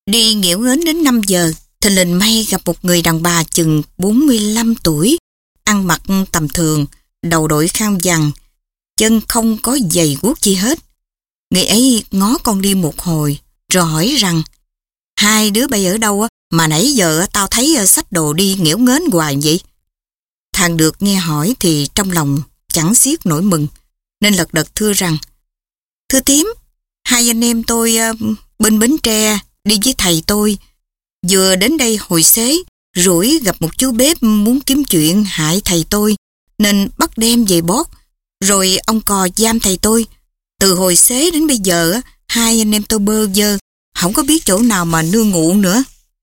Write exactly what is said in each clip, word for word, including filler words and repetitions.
Đi nghễu nghến đến năm giờ, thì lình may gặp một người đàn bà chừng bốn mươi lăm tuổi, ăn mặc tầm thường, đầu đội khăn vàng, chân không có giày guốc chi hết. Người ấy ngó con đi một hồi, rồi hỏi rằng, hai đứa bay ở đâu mà nãy giờ tao thấy xách đồ đi nghễu nghến hoài vậy? Thằng được nghe hỏi thì trong lòng chẳng xiết nổi mừng, nên lật đật thưa rằng, thưa thím, hai anh em tôi bên Bến Tre đi với thầy tôi, vừa đến đây hồi xế, rủi gặp một chú bếp muốn kiếm chuyện hại thầy tôi, nên bắt đem về bót, rồi ông cò giam thầy tôi. Từ hồi xế đến bây giờ, hai anh em tôi bơ vơ, không có biết chỗ nào mà nương ngụ nữa.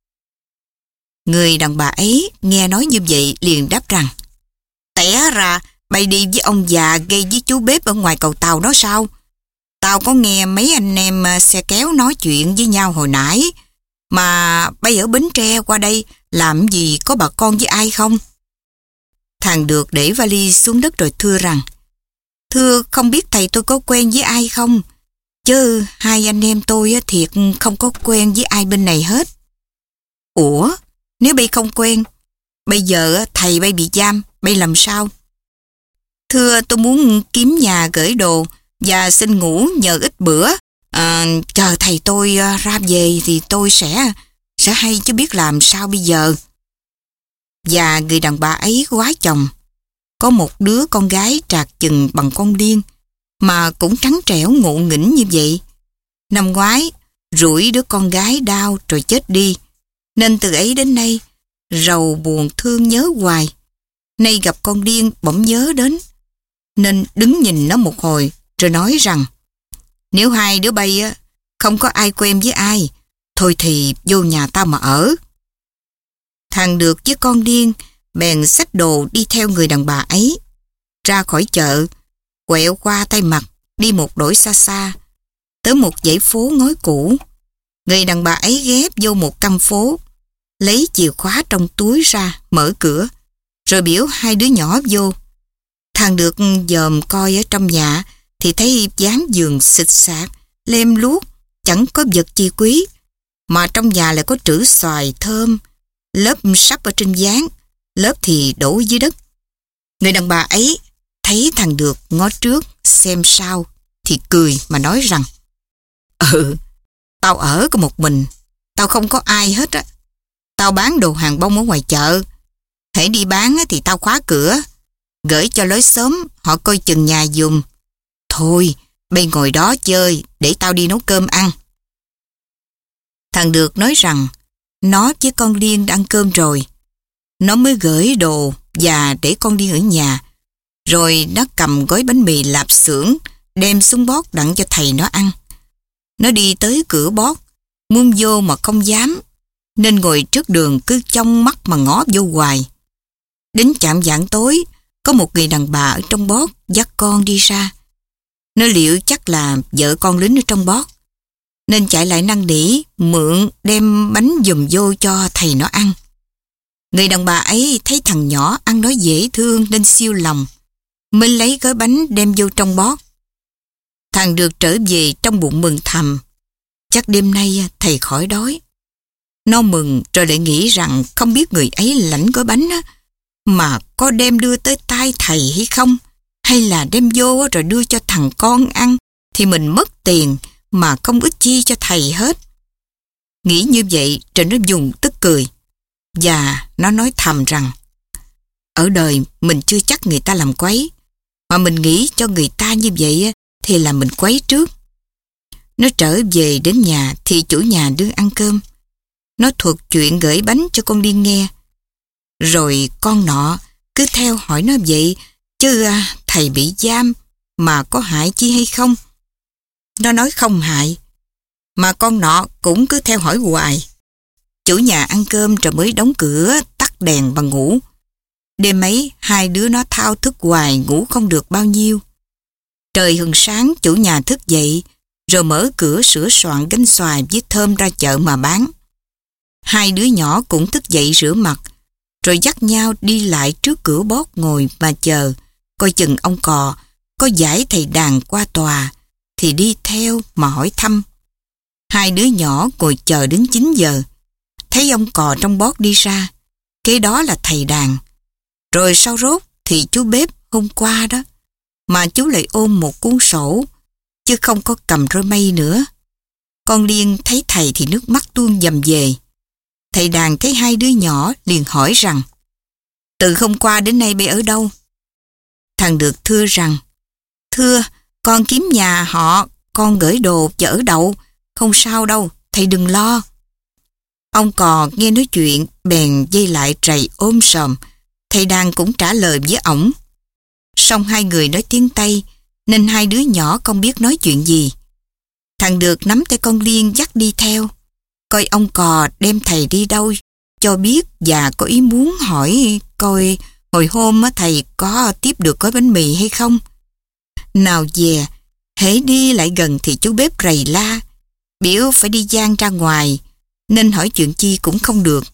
Người đàn bà ấy nghe nói như vậy liền đáp rằng, té ra bay đi với ông già gây với chú bếp ở ngoài cầu tàu đó sao? Tao có nghe mấy anh em xe kéo nói chuyện với nhau hồi nãy, mà bay ở Bến Tre qua đây làm gì có bà con với ai không? Thằng được để vali xuống đất rồi thưa rằng, thưa không biết thầy tôi có quen với ai không? Chứ hai anh em tôi thiệt không có quen với ai bên này hết. Ủa, nếu bay không quen, bây giờ thầy bay bị giam, bay làm sao? Thưa tôi muốn kiếm nhà gửi đồ và xin ngủ nhờ ít bữa. À, chờ thầy tôi ra về thì tôi sẽ sẽ hay chứ biết làm sao bây giờ. Và người đàn bà ấy quá chồng, có một đứa con gái trạc chừng bằng con điên, mà cũng trắng trẻo ngộ nghĩnh như vậy. Năm ngoái rủi đứa con gái đau rồi chết đi, nên từ ấy đến nay rầu buồn thương nhớ hoài. Nay gặp con điên bỗng nhớ đến, nên đứng nhìn nó một hồi rồi nói rằng, nếu hai đứa bay á không có ai quen với ai, thôi thì vô nhà tao mà ở. Thằng được với con điên bèn xách đồ đi theo người đàn bà ấy. Ra khỏi chợ, quẹo qua Tay Mặt, đi một đổi xa xa, tới một dãy phố ngói cũ. Người đàn bà ấy ghé vô một căn phố, lấy chìa khóa trong túi ra, mở cửa, rồi biểu hai đứa nhỏ vô. Thằng được dòm coi ở trong nhà thì thấy dáng giường xịt xạc, lem luốc, chẳng có vật chi quý, mà trong nhà lại có trữ xoài thơm, lớp sắp ở trên ván, lớp thì đổ dưới đất. Người đàn bà ấy thấy thằng được ngó trước xem sau thì cười mà nói rằng, ừ, tao ở có một mình, tao không có ai hết á. Tao bán đồ hàng bông ở ngoài chợ, hễ đi bán thì tao khóa cửa, gửi cho lối xóm họ coi chừng nhà giùm. Thôi, bây ngồi đó chơi để tao đi nấu cơm ăn. Thằng được nói rằng nó với con điên đã ăn cơm rồi. Nó mới gửi đồ và để con điên ở nhà. Rồi nó cầm gói bánh mì lạp xưởng đem xuống bót đặng cho thầy nó ăn. Nó đi tới cửa bót, muốn vô mà không dám, nên ngồi trước đường cứ chông mắt mà ngó vô hoài. Đến chạm vạng tối, có một người đàn bà ở trong bót dắt con đi ra. Nó liệu chắc là vợ con lính ở trong bót, nên chạy lại năn nỉ mượn đem bánh giùm vô cho thầy nó ăn. Người đàn bà ấy thấy thằng nhỏ ăn nói dễ thương nên siêu lòng, mới lấy gói bánh đem vô trong bót. Thằng được trở về trong bụng mừng thầm, chắc đêm nay thầy khỏi đói. Nó mừng rồi lại nghĩ rằng không biết người ấy lãnh gói bánh á, mà có đem đưa tới tay thầy hay không, hay là đem vô rồi đưa cho thằng con ăn thì mình mất tiền mà không ít chi cho thầy hết. Nghĩ như vậy rồi nó dùng tức cười, và nó nói thầm rằng, ở đời mình chưa chắc người ta làm quấy, mà mình nghĩ cho người ta như vậy thì là mình quấy trước. Nó trở về đến nhà thì chủ nhà đương ăn cơm. Nó thuật chuyện gửi bánh cho con điên nghe. Rồi con nọ cứ theo hỏi nó vậy, chứ à, thầy bị giam mà có hại chi hay không? Nó nói không hại, mà con nọ cũng cứ theo hỏi hoài. Chủ nhà ăn cơm rồi mới đóng cửa, tắt đèn và ngủ. Đêm ấy hai đứa nó thao thức hoài, ngủ không được bao nhiêu. Trời hừng sáng chủ nhà thức dậy, rồi mở cửa sửa soạn gánh xoài với thơm ra chợ mà bán. Hai đứa nhỏ cũng thức dậy rửa mặt, rồi dắt nhau đi lại trước cửa bót ngồi mà chờ, coi chừng ông cò có giải thầy đàn qua tòa thì đi theo mà hỏi thăm. Hai đứa nhỏ ngồi chờ đến chín giờ. Thấy ông cò trong bót đi ra, kế đó là thầy đàn. Rồi sau rốt thì chú bếp hôm qua đó, mà chú lại ôm một cuốn sổ, chứ không có cầm roi mây nữa. Con Liên thấy thầy thì nước mắt tuôn dầm về. Thầy đàn thấy hai đứa nhỏ liền hỏi rằng, từ hôm qua đến nay bé ở đâu? Thằng Được thưa rằng, thưa, con kiếm nhà họ, con gửi đồ chở đậu, không sao đâu, thầy đừng lo. Ông cò nghe nói chuyện, bèn dây lại trầy ôm sòm. Thầy đàn cũng trả lời với ổng. Song hai người nói tiếng Tây, nên hai đứa nhỏ không biết nói chuyện gì. Thằng Được nắm tay con Liên dắt đi theo, coi ông cò đem thầy đi đâu cho biết, và có ý muốn hỏi coi hồi hôm thầy có tiếp được gói bánh mì hay không. Nào dè, hễ đi lại gần thì chú bếp rầy la, biểu phải đi giang ra ngoài, nên hỏi chuyện chi cũng không được.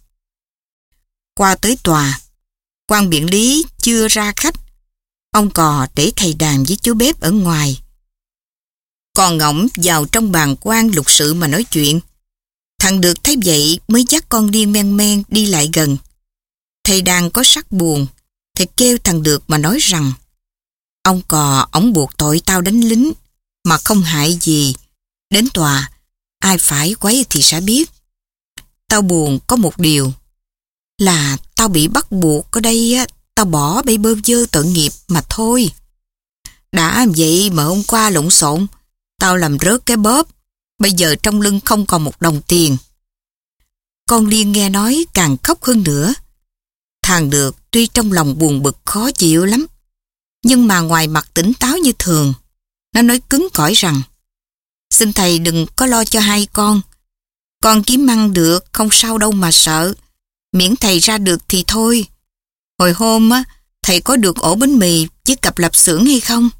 Qua tới tòa, quan biện lý chưa ra khách. Ông cò để thầy đàn với chú bếp ở ngoài. Còn ngỗng vào trong bàn quan lục sự mà nói chuyện. Thằng Được thấy vậy mới dắt con Liên men men đi lại gần. Thầy đàn có sắc buồn, thầy kêu thằng Được mà nói rằng, ông cò ổng buộc tội tao đánh lính, mà không hại gì. Đến tòa, ai phải quấy thì sẽ biết. Tao buồn có một điều, là tao bị bắt buộc ở đây á, tao bỏ bê bơ vơ tội nghiệp mà thôi. Đã vậy mà hôm qua lộn xộn, tao làm rớt cái bóp, bây giờ trong lưng không còn một đồng tiền. Con Liên nghe nói càng khóc hơn nữa. Thằng Được tuy trong lòng buồn bực khó chịu lắm, nhưng mà ngoài mặt tỉnh táo như thường. Nó nói cứng cỏi rằng, xin thầy đừng có lo cho hai con. Con kiếm ăn được, không sao đâu mà sợ. Miễn thầy ra được thì thôi. Hồi hôm á, thầy có được ổ bánh mì chứ cặp lập xưởng hay không?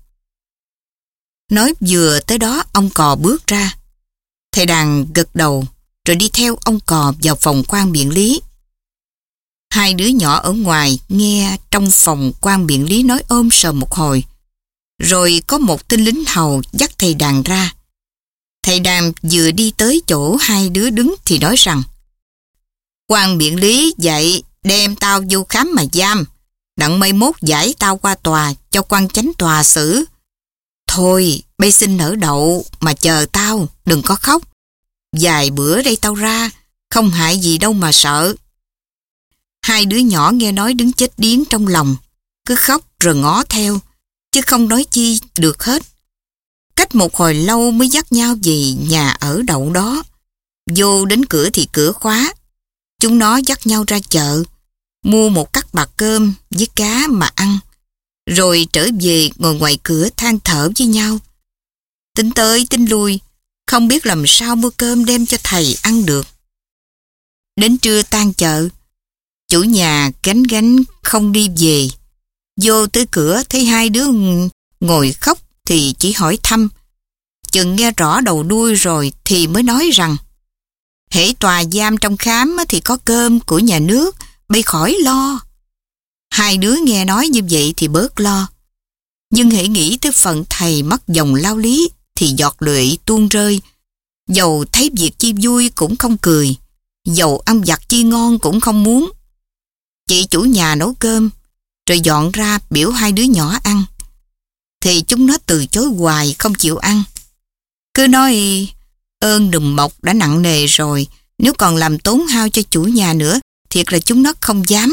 Nói vừa tới đó, ông cò bước ra. Thầy đàn gật đầu, rồi đi theo ông cò vào phòng quan biện lý. Hai đứa nhỏ ở ngoài nghe trong phòng quan biện lý nói ôm sờm một hồi. Rồi có một tên lính hầu dắt thầy đàn ra. Thầy đàn vừa đi tới chỗ hai đứa đứng thì nói rằng, quan biện lý dạy đem tao vô khám mà giam, đặng mai mốt giải tao qua tòa cho quan chánh tòa xử. Thôi, bây xin nở đậu mà chờ tao, đừng có khóc. Vài bữa đây tao ra, không hại gì đâu mà sợ. Hai đứa nhỏ nghe nói đứng chết điếng trong lòng, cứ khóc rồi ngó theo, chứ không nói chi được hết. Cách một hồi lâu mới dắt nhau về nhà ở đậu đó. Vô đến cửa thì cửa khóa. Chúng nó dắt nhau ra chợ, mua một cắt bạc cơm với cá mà ăn, rồi trở về ngồi ngoài cửa than thở với nhau. Tính tới tính lui, không biết làm sao mua cơm đem cho thầy ăn được. Đến trưa tan chợ, chủ nhà gánh gánh không đi về. Vô tới cửa thấy hai đứa ngồi khóc thì chỉ hỏi thăm. Chừng nghe rõ đầu đuôi rồi thì mới nói rằng, hễ tòa giam trong khám thì có cơm của nhà nước, bây khỏi lo. Hai đứa nghe nói như vậy thì bớt lo. Nhưng hễ nghĩ tới phận thầy mất dòng lao lý thì giọt lệ tuôn rơi. Dầu thấy việc chi vui cũng không cười, dầu ăn vặt chi ngon cũng không muốn. Chị chủ nhà nấu cơm, rồi dọn ra biểu hai đứa nhỏ ăn, thì chúng nó từ chối hoài không chịu ăn. Cứ nói ơn đùm bọc đã nặng nề rồi, nếu còn làm tốn hao cho chủ nhà nữa, thiệt là chúng nó không dám.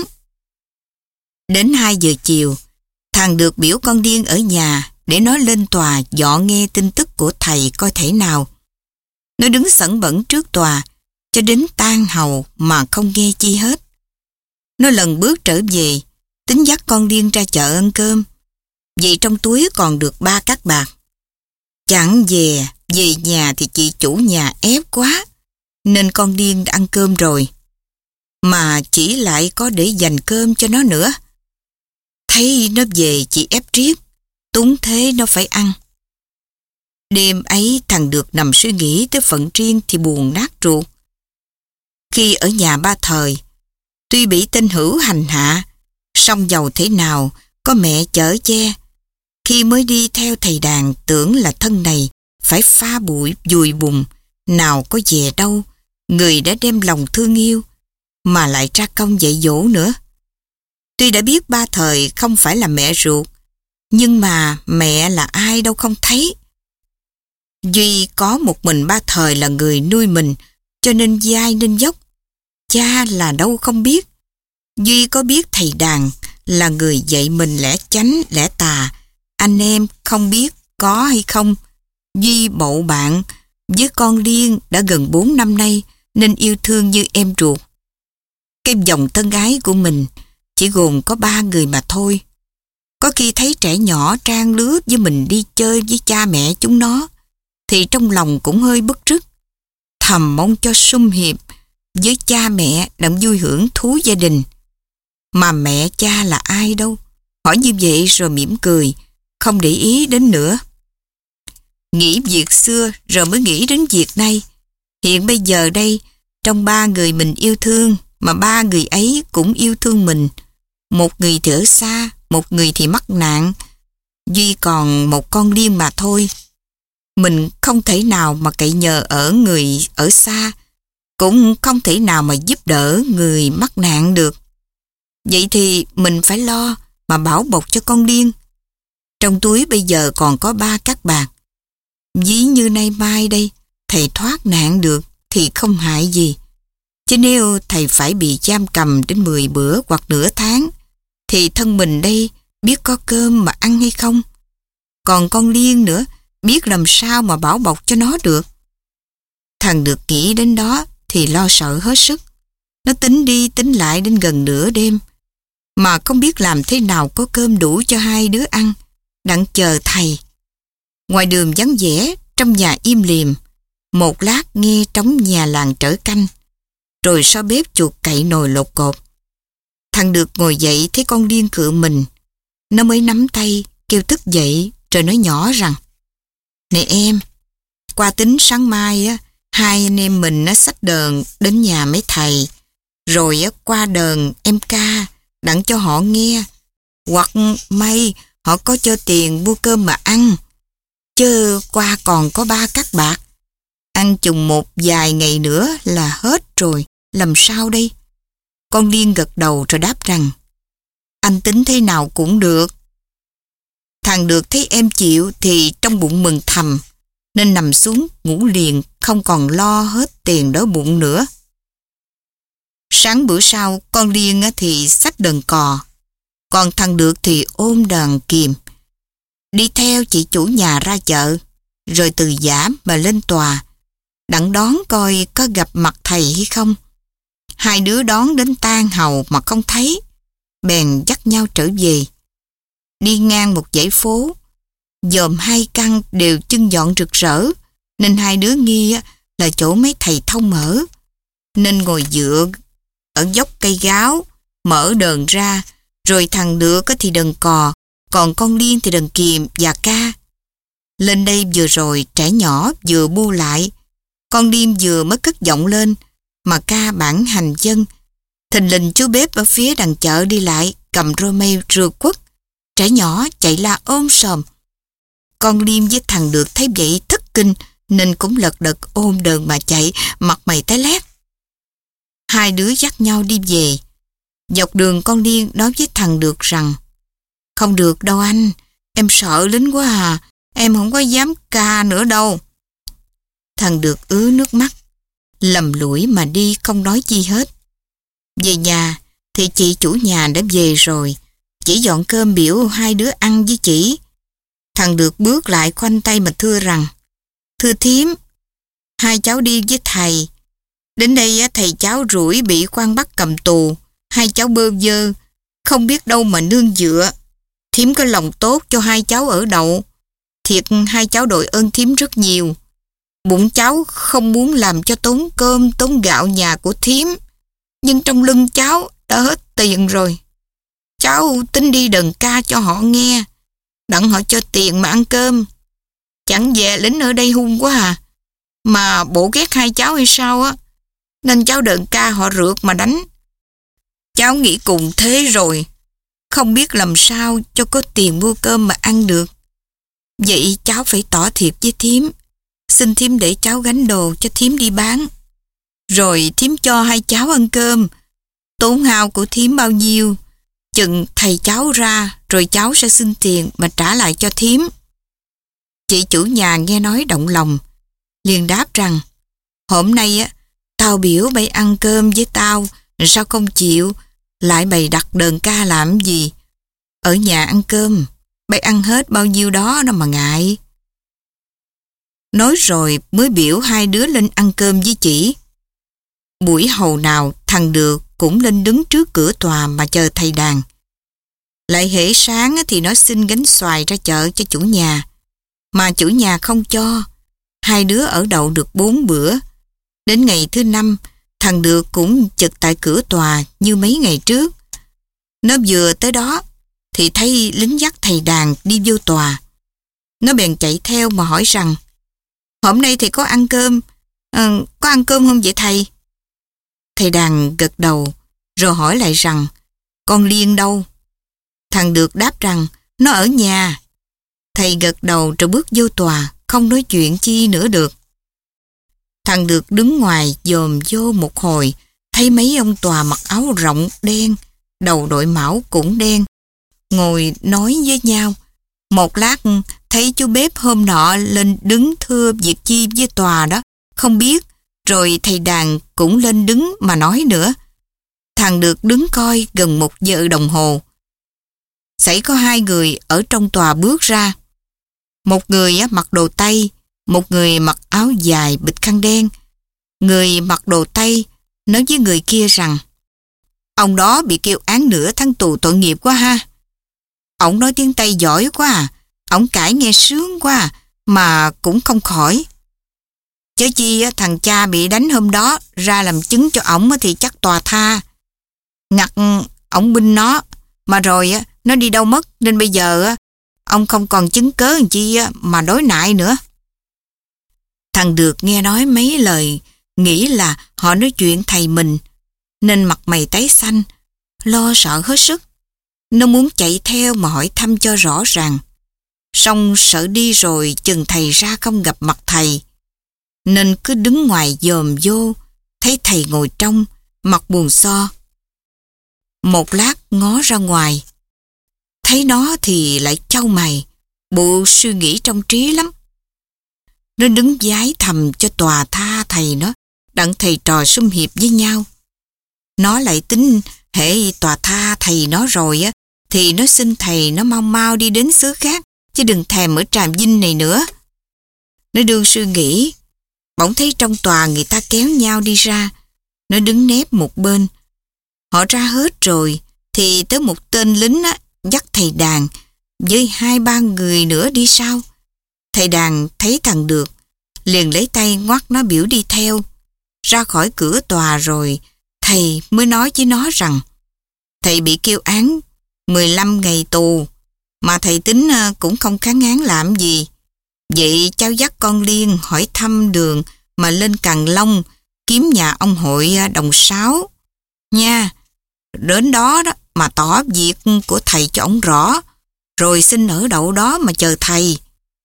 Đến hai giờ chiều, thằng Được biểu con Điên ở nhà để nó lên tòa dọn nghe tin tức của thầy coi thể nào. Nó đứng sẵn bẩn trước tòa cho đến tan hầu mà không nghe chi hết. Nó lần bước trở về, tính dắt con Điên ra chợ ăn cơm. Vậy trong túi còn được ba cát bạc. Chẳng về, về nhà thì chị chủ nhà ép quá, nên con Điên đã ăn cơm rồi. Mà chỉ lại có để dành cơm cho nó nữa. Thấy nó về chị ép riết, túng thế nó phải ăn. Đêm ấy thằng Được nằm suy nghĩ tới phận riêng thì buồn nát ruột. Khi ở nhà ba thời, tuy bị tên hữu hành hạ, song giàu thế nào có mẹ chở che. Khi mới đi theo thầy đàn tưởng là thân này phải pha bụi dùi bùn, Nào có về đâu, người đã đem lòng thương yêu, mà lại ra công dạy dỗ nữa. Tuy đã biết ba Thời không phải là mẹ ruột, nhưng mà mẹ là ai đâu không thấy. Duy có một mình ba Thời là người nuôi mình, cho nên dai nên dốc. Cha là đâu không biết. Duy có biết thầy Đàn là người dạy mình lẽ chánh, lẽ tà. Anh em không biết có hay không. Duy bậu bạn với con Liên đã gần bốn năm nay nên yêu thương như em ruột. Cái dòng thân ái của mình chỉ gồm có ba người mà thôi. Có khi thấy trẻ nhỏ trang lứa với mình đi chơi với cha mẹ chúng nó, thì trong lòng cũng hơi bức rứt. Thầm mong cho sum hiệp với cha mẹ đặng vui hưởng thú gia đình. Mà mẹ cha là ai đâu? Hỏi như vậy rồi mỉm cười, không để ý đến nữa. Nghĩ việc xưa rồi mới nghĩ đến việc nay. Hiện bây giờ đây, trong ba người mình yêu thương, mà ba người ấy cũng yêu thương mình. Một người thì ở xa, một người thì mắc nạn. Duy còn một con Liên mà thôi. Mình không thể nào mà cậy nhờ ở người ở xa, cũng không thể nào mà giúp đỡ người mắc nạn được. Vậy thì mình phải lo mà bảo bọc cho con Liên. Trong túi bây giờ còn có ba cát bạc. Ví như nay mai đây, thầy thoát nạn được thì không hại gì. Chứ nếu thầy phải bị giam cầm đến mười bữa hoặc nửa tháng, thì thân mình đây biết có cơm mà ăn hay không. Còn con Liên nữa, biết làm sao mà bảo bọc cho nó được. Thằng được nghĩ đến đó thì lo sợ hết sức. Nó tính đi tính lại đến gần nửa đêm, mà không biết làm thế nào có cơm đủ cho hai đứa ăn, đặng chờ thầy. Ngoài đường vắng vẻ, trong nhà im lìm, một lát nghe trống nhà làng trở canh, rồi sau bếp chuột cậy nồi lột cột. Thằng được ngồi dậy thấy con Liên cựa mình, nó mới nắm tay kêu thức dậy, rồi nói nhỏ rằng: "Nè em, qua tính sáng mai á, hai anh em mình nó xách đờn đến nhà mấy thầy, rồi á qua đờn em ca đặng cho họ nghe, hoặc may họ có cho tiền mua cơm mà ăn, chứ qua còn có ba cát bạc, ăn chừng một vài ngày nữa là hết rồi, làm sao đây?" Con Liên gật đầu rồi đáp rằng: "Anh tính thế nào cũng được." Thằng được thấy em chịu thì trong bụng mừng thầm, nên nằm xuống ngủ liền, không còn lo hết tiền đói bụng nữa. Sáng bữa sau, con Liên thì xách đờn cò, còn thằng được thì ôm đàn kìm, đi theo chị chủ nhà ra chợ, rồi từ Giã mà lên tòa, đặng đón coi có gặp mặt thầy hay không. Hai đứa đón đến tan hầu mà không thấy, bèn dắt nhau trở về. Đi ngang một dãy phố, dòm hai căn đều chưng dọn rực rỡ, nên hai đứa nghi là chỗ mấy thầy thông ở, nên ngồi dựa ở dốc cây gáo, mở đờn ra, rồi thằng được thì đờn cò, còn con Liên thì đờn kìm và ca. Lên đây vừa rồi trẻ nhỏ vừa bu lại, con Liên vừa mới cất giọng lên mà ca bản hành dân. Thình lình chú bếp ở phía đằng chợ đi lại, cầm rô mây rượt quất, trẻ nhỏ chạy la ôm sòm. Con Liêm với thằng được thấy vậy thất kinh, nên cũng lật đật ôm đờn mà chạy, mặt mày tái lét. Hai đứa dắt nhau đi về. Dọc đường con Liêm nói với thằng được rằng: "Không được đâu anh, em sợ lính quá à, em không có dám ca nữa đâu." Thằng được ứa nước mắt, lầm lũi mà đi không nói chi hết. Về nhà thì chị chủ nhà đã về rồi, chỉ dọn cơm biểu hai đứa ăn với chị. Thằng được bước lại khoanh tay mà thưa rằng: "Thưa thím, hai cháu đi với thầy. Đến đây thầy cháu rủi bị quan bắt cầm tù, hai cháu bơ vơ, không biết đâu mà nương dựa. Thím có lòng tốt cho hai cháu ở đậu. Thiệt hai cháu đội ơn thím rất nhiều. Bụng cháu không muốn làm cho tốn cơm tốn gạo nhà của thím, nhưng trong lưng cháu đã hết tiền rồi. Cháu tính đi đờn ca cho họ nghe, đặng họ cho tiền mà ăn cơm. Chẳng về lính ở đây hung quá à, mà bộ ghét hai cháu hay sao á, nên cháu đờn ca họ rượt mà đánh. Cháu nghĩ cùng thế rồi, không biết làm sao cho có tiền mua cơm mà ăn được. Vậy cháu phải tỏ thiệt với thím, xin thím để cháu gánh đồ cho thím đi bán. Rồi thím cho hai cháu ăn cơm. Tốn hao của thím bao nhiêu, chừng thầy cháu ra rồi cháu sẽ xin tiền mà trả lại cho thím. Chị chủ nhà nghe nói động lòng, liền đáp rằng, hôm nay á, tao biểu bày ăn cơm với tao, sao không chịu, lại bày đặt đờn ca làm gì. Ở nhà ăn cơm, bày ăn hết bao nhiêu đó nó mà ngại. Nói rồi mới biểu hai đứa lên ăn cơm với chị. Buổi hầu nào thằng Được cũng lên đứng trước cửa tòa mà chờ thầy đàn. Lại hễ sáng thì nó xin gánh xoài ra chợ cho chủ nhà, mà chủ nhà không cho. Hai đứa ở đậu được bốn bữa. Đến ngày thứ năm, thằng Được cũng chực tại cửa tòa như mấy ngày trước. Nó vừa tới đó thì thấy lính dắt thầy đàn đi vô tòa. Nó bèn chạy theo mà hỏi rằng, hôm nay thầy có ăn cơm, à, có ăn cơm không vậy thầy? Thầy đàn gật đầu, rồi hỏi lại rằng, con Liên đâu? Thằng Được đáp rằng, nó ở nhà. Thầy gật đầu rồi bước vô tòa, không nói chuyện chi nữa được. Thằng Được đứng ngoài dòm vô một hồi, thấy mấy ông tòa mặc áo rộng đen, đầu đội mão cũng đen, ngồi nói với nhau. Một lát thấy chú bếp hôm nọ lên đứng thưa việc chi với tòa đó, không biết. Rồi thầy đàn cũng lên đứng mà nói nữa. Thằng Được đứng coi gần một giờ đồng hồ. Xảy có hai người ở trong tòa bước ra. Một người mặc đồ Tây, một người mặc áo dài bịch khăn đen. Người mặc đồ Tây nói với người kia rằng, ông đó bị kêu án nửa tháng tù tội nghiệp quá ha. Ông nói tiếng Tây giỏi quá à, ông cãi nghe sướng quá à, mà cũng không khỏi. Chớ chi thằng cha bị đánh hôm đó ra làm chứng cho ổng thì chắc tòa tha. Ngặt ổng binh nó, mà rồi nó đi đâu mất, nên bây giờ ông không còn chứng cớ làm chi mà đối nại nữa. Thằng Được nghe nói mấy lời, nghĩ là họ nói chuyện thầy mình, nên mặt mày tái xanh, lo sợ hết sức. Nó muốn chạy theo mà hỏi thăm cho rõ ràng. Xong sợ đi rồi chừng thầy ra không gặp mặt thầy, nên cứ đứng ngoài dòm vô, thấy thầy ngồi trong, mặt buồn so. Một lát ngó ra ngoài, thấy nó thì lại chau mày, bộ suy nghĩ trong trí lắm. Nó đứng vái thầm cho tòa tha thầy nó, đặng thầy trò sum hiệp với nhau. Nó lại tính hễ tòa tha thầy nó rồi á, thì nó xin thầy nó mau mau đi đến xứ khác, chứ đừng thèm ở Tràm Vinh này nữa. Nó đương suy nghĩ, bỗng thấy trong tòa người ta kéo nhau đi ra. Nó đứng nép một bên. Họ ra hết rồi thì tới một tên lính á, dắt thầy đàn với hai ba người nữa đi sau. Thầy đàn thấy thằng Được, liền lấy tay ngoắt nó biểu đi theo. Ra khỏi cửa tòa rồi, thầy mới nói với nó rằng thầy bị kêu án mười lăm ngày tù, mà thầy tính cũng không kháng án làm gì. Vậy cháu dắt con Liên hỏi thăm đường mà lên Càng Long kiếm nhà ông hội Đồng Sáu nha. Đến đó đó mà tỏ việc của thầy cho ông rõ, rồi xin ở đậu đó mà chờ thầy.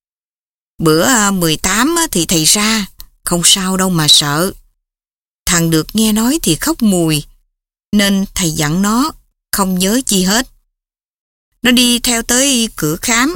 Bữa mười tám thì thầy ra, không sao đâu mà sợ. Thằng Được nghe nói thì khóc mùi, nên thầy dặn nó không nhớ chi hết. Nó đi theo tới cửa khám,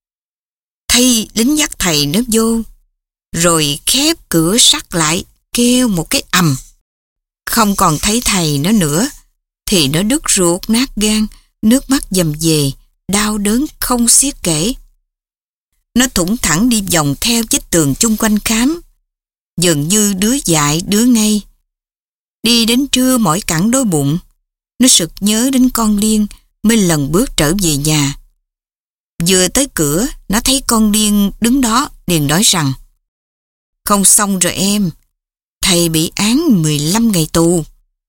thấy lính dắt thầy nó vô, rồi khép cửa sắt lại, kêu một cái ầm. Không còn thấy thầy nó nữa, thì nó đứt ruột nát gan, nước mắt dầm về, đau đớn không xiết kể. Nó thủng thẳng đi vòng theo vách tường chung quanh khám, dường như đứa dại đứa ngây. Đi đến trưa mỏi cẳng đói bụng, nó sực nhớ đến con Liên, mới lần bước trở về nhà. Vừa tới cửa, nó thấy con Liên đứng đó, liền nói rằng: "Không xong rồi em, thầy bị án mười lăm ngày tù."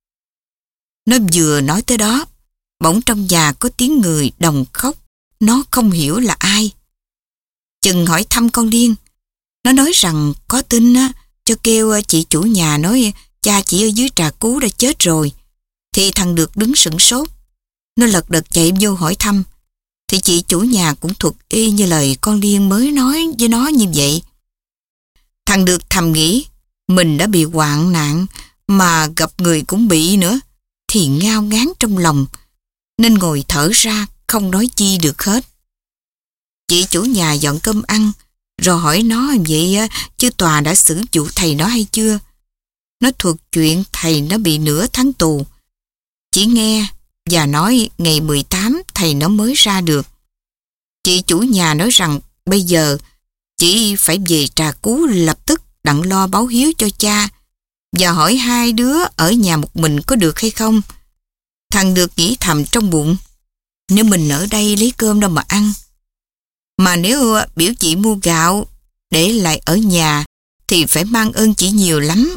Nó vừa nói tới đó, bỗng trong nhà có tiếng người đồng khóc, nó không hiểu là ai. Chừng hỏi thăm con Liên, nó nói rằng có tin á, cho kêu chị chủ nhà nói cha chị ở dưới Trà Cú đã chết rồi. Thì thằng Được đứng sửng sốt. Nó lật đật chạy vô hỏi thăm, thì chị chủ nhà cũng thuật y như lời con Liên mới nói với nó như vậy. Thằng Được thầm nghĩ, mình đã bị hoạn nạn, mà gặp người cũng bị nữa, thì ngao ngán trong lòng, nên ngồi thở ra, không nói chi được hết. Chị chủ nhà dọn cơm ăn, rồi hỏi nó vậy chứ tòa đã xử vụ thầy nó hay chưa. Nó thuộc chuyện thầy nó bị nửa tháng tù. Chỉ nghe và nói ngày mười tám thầy nó mới ra được. Chị chủ nhà nói rằng bây giờ chỉ phải về Trà Cú lập tức đặng lo báo hiếu cho cha, và hỏi hai đứa ở nhà một mình có được hay không. Thằng Được nghĩ thầm trong bụng, nếu mình ở đây lấy cơm đâu mà ăn. Mà nếu biểu chị mua gạo để lại ở nhà thì phải mang ơn chị nhiều lắm.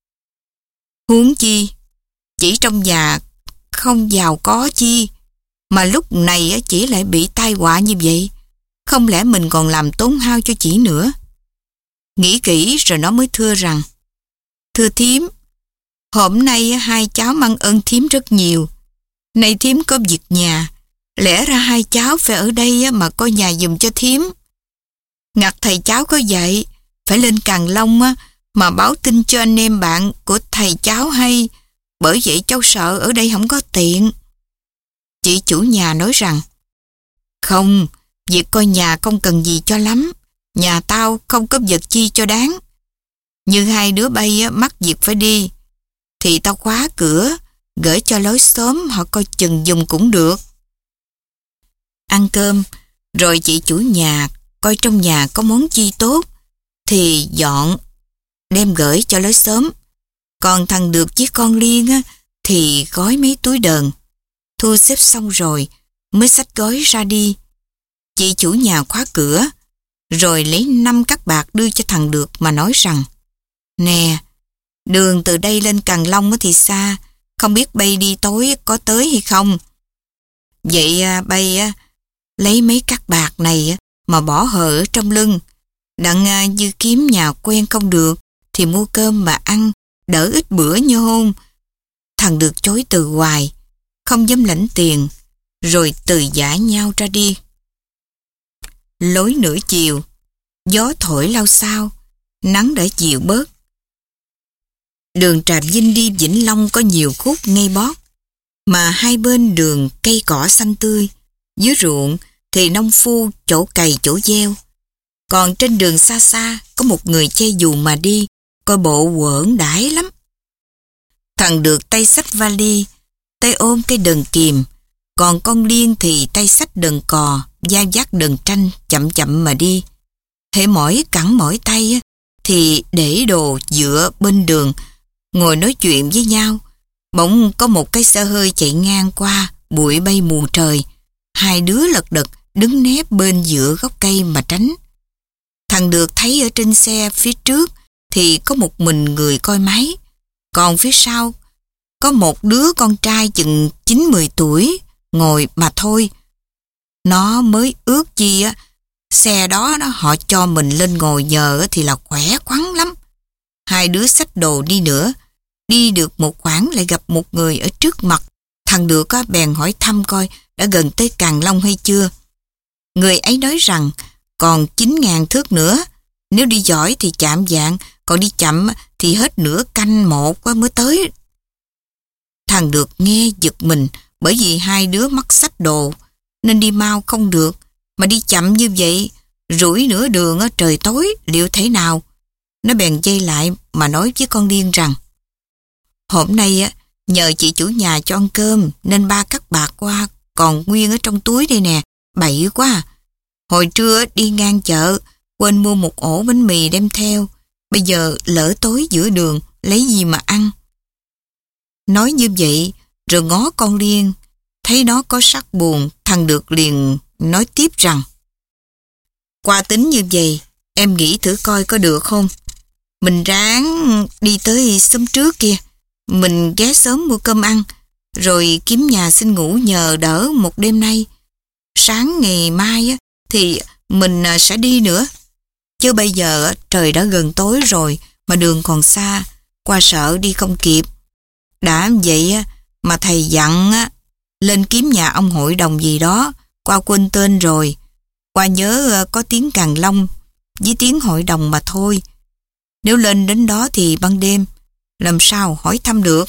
Huống chi, chị trong nhà không giàu có chi, mà lúc này chị lại bị tai họa như vậy. Không lẽ mình còn làm tốn hao cho chị nữa? Nghĩ kỹ rồi nó mới thưa rằng, thưa thím, hôm nay hai cháu mang ơn thím rất nhiều. Nay thím có việc nhà, lẽ ra hai cháu phải ở đây mà coi nhà giùm cho thím. Ngặt thầy cháu có dạy, phải lên Càng Long mà báo tin cho anh em bạn của thầy cháu hay, bởi vậy cháu sợ ở đây không có tiện. Chị chủ nhà nói rằng, không, việc coi nhà không cần gì cho lắm, nhà tao không có vật chi cho đáng. Như hai đứa bay mắc việc phải đi, thì tao khóa cửa, gửi cho lối xóm họ coi chừng dùng cũng được. Ăn cơm, rồi chị chủ nhà coi trong nhà có món chi tốt, thì dọn, đem gửi cho lối xóm. Còn thằng Được với con Liên á, thì gói mấy túi đờn. Thu xếp xong rồi, mới xách gói ra đi. Chị chủ nhà khóa cửa, rồi lấy năm cắc bạc đưa cho thằng Được mà nói rằng, nè, đường từ đây lên Càng Long thì xa, không biết bay đi tối có tới hay không. Vậy bay lấy mấy cắc bạc này mà bỏ hờ ở trong lưng, đặng như kiếm nhà quen không được thì mua cơm mà ăn, đỡ ít bữa như hôn. Thằng Được chối từ hoài, không dám lãnh tiền, rồi từ giả nhau ra đi. Lối nửa chiều, gió thổi lao xao, nắng đã dịu bớt. Đường Trà Vinh đi Vĩnh Long có nhiều khúc ngay bót, mà hai bên đường cây cỏ xanh tươi, dưới ruộng thì nông phu chỗ cày chỗ gieo. Còn trên đường xa xa có một người che dù mà đi, coi bộ quởn đãi lắm. Thằng Được tay xách vali, tay ôm cây đờn kìm, còn con Liên thì tay xách đờn cò, dao dắt đờn tranh chậm chậm mà đi. Hễ mỏi cẳng mỏi tay thì để đồ dựa bên đường, ngồi nói chuyện với nhau. Bỗng có một cái xe hơi chạy ngang qua, bụi bay mù trời. Hai đứa lật đật đứng nép bên giữa gốc cây mà tránh. Thằng Được thấy ở trên xe phía trước thì có một mình người coi máy, còn phía sau có một đứa con trai chừng chín mười tuổi ngồi mà thôi. Nó mới ước chi á, xe đó, đó họ cho mình lên ngồi nhờ thì là khỏe khoắn lắm. Hai đứa xách đồ đi nữa, đi được một khoảng lại gặp một người ở trước mặt. Thằng Được á, bèn hỏi thăm coi đã gần tới Càng Long hay chưa. Người ấy nói rằng còn chín ngàn thước nữa, nếu đi giỏi thì chạm vạng, còn đi chậm thì hết nửa canh một mới tới. Thằng Được nghe giật mình, bởi vì hai đứa mắc xách đồ nên đi mau không được, mà đi chậm như vậy rủi nửa đường trời tối liệu thế nào. Nó bèn dây lại mà nói với con Liên rằng, hôm nay nhờ chị chủ nhà cho ăn cơm nên ba cắc bạc qua còn nguyên ở trong túi đây nè, bậy quá. Hồi trưa đi ngang chợ quên mua một ổ bánh mì đem theo, bây giờ lỡ tối giữa đường lấy gì mà ăn. Nói như vậy rồi ngó con Liên, thấy nó có sắc buồn. Thằng Được liền nói tiếp rằng, qua tính như vậy em nghĩ thử coi có được không. Mình ráng đi tới xóm trước kia, mình ghé sớm mua cơm ăn, rồi kiếm nhà xin ngủ nhờ đỡ một đêm nay. Sáng ngày mai thì mình sẽ đi nữa. Chứ bây giờ trời đã gần tối rồi mà đường còn xa, qua sợ đi không kịp. Đã vậy mà thầy dặn lên kiếm nhà ông hội đồng gì đó, qua quên tên rồi. Qua nhớ có tiếng Càng Long với tiếng hội đồng mà thôi. Nếu lên đến đó thì ban đêm, làm sao hỏi thăm được?